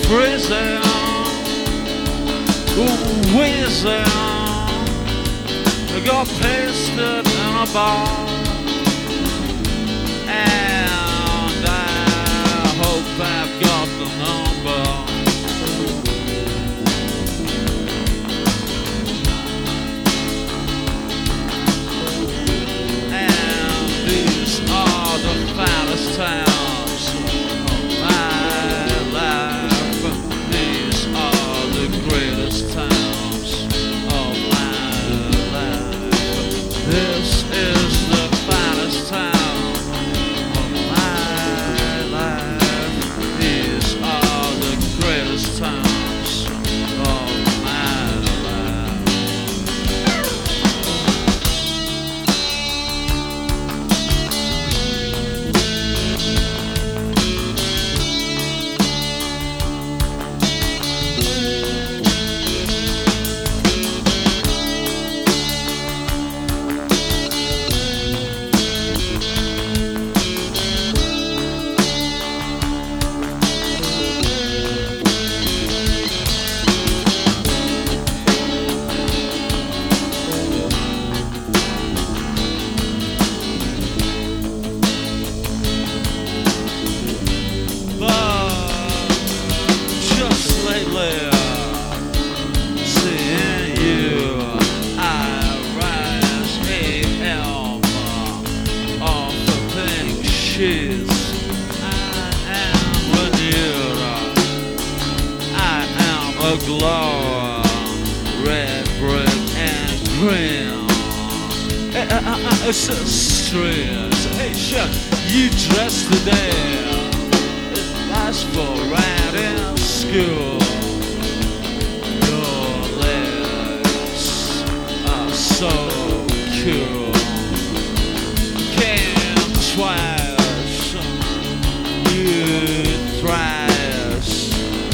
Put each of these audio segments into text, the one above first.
freezing, wheezing. I got pasted in a bar, and I hope I've got the number. And these are the finest times of my life. These are the greatest times of my life. This is the finest time of my life. These are the greatest times of my life. Seeing you, I rise AM off the pink sheets. I am renewed, I am aglow, red brick and green. It's a street. Hey, shut, you dress today. It lasts for right in school. So cool. Came twice, you thrice.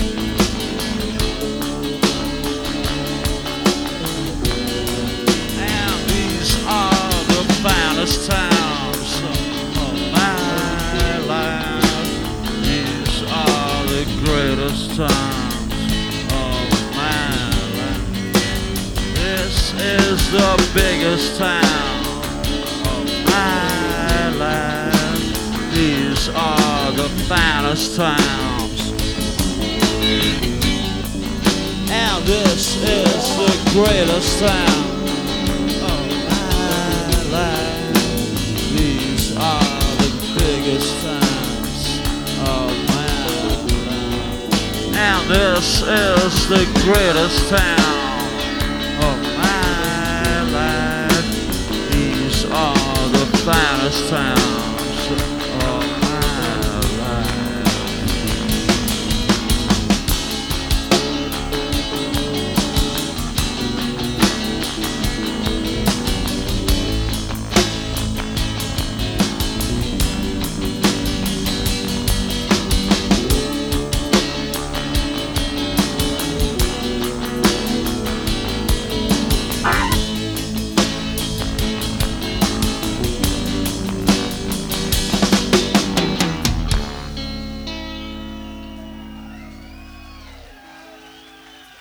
And these are the finest times of my life. These are the greatest times of my life. This is the biggest town of my life. These are the finest times. And this is the greatest town of my life. These are the biggest times of my life. And this is the greatest town of my life. These are the finest times.